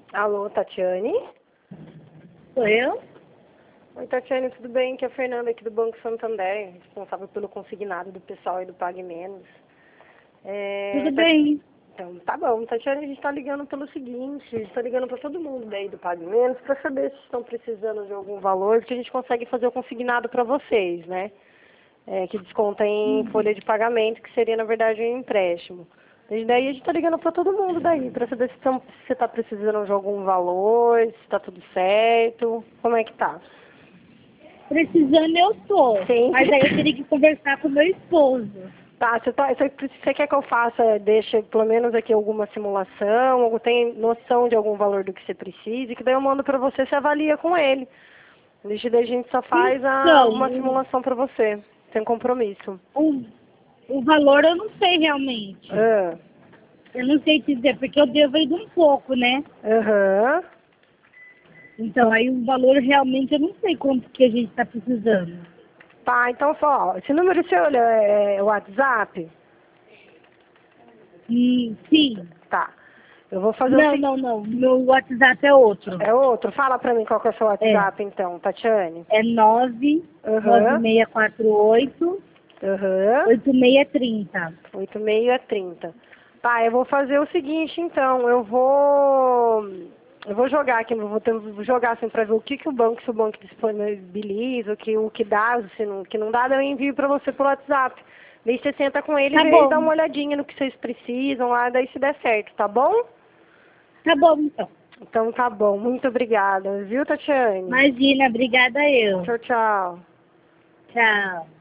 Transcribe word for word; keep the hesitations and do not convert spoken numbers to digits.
Alô, Tatiane? Sou eu? Oi, Tatiane, tudo bem? Aqui é a Fernanda, aqui do Banco Santander, responsável pelo consignado do pessoal e do Pague Menos. É, Tudo Tati- bem. Então, tá bom. Tatiane, a gente está ligando pelo seguinte, a gente está ligando para todo mundo daí do Pague Menos para saber se estão precisando de algum valor, que a gente consegue fazer o consignado para vocês, né? É, que desconta em folha de pagamento, que seria, na verdade, um empréstimo. Desde daí a gente está ligando para todo mundo daí, para saber se tão- se você está precisando de algum valor, se está tudo certo, como é que tá? Precisando eu tô. Sim. Mas aí eu teria que conversar com meu esposo. Tá, você, tá, você, você quer que eu faça, deixe pelo menos aqui alguma simulação, ou tem noção de algum valor do que você precisa, que daí eu mando pra você, você avalia com ele. Deixa daí a gente só faz a, Então, uma simulação pra você, sem compromisso. o, o valor eu não sei realmente. Ah, Eu não sei te dizer, porque eu devo ir de um pouco, né? Aham. Então, aí o valor realmente eu não sei quanto que a gente está precisando. Tá, então só, ó, esse número seu é, é o WhatsApp? Hum, sim. Tá. Eu vou fazer o Não, seguinte. não, não. Meu WhatsApp é outro. É outro? Fala pra mim qual que é o seu É. WhatsApp então, Tatiane. É nove nove Aham. seis quatro oito Aham. oito seis três zero. Oito e meia, trinta. Tá, eu vou fazer o seguinte, então, eu vou... Eu vou jogar aqui, eu vou, ter, vou jogar assim pra ver o que, que o banco, se o banco disponibiliza, o que, o que dá, se não, o que não dá, daí eu envio pra você pelo WhatsApp. Daí você senta com eles Tá e eles bom. dão uma olhadinha no que vocês precisam lá, daí se der certo, tá bom? Tá bom, então. Então tá bom, muito obrigada, viu, Tatiane? Imagina, obrigada eu. Tchau, tchau. Tchau.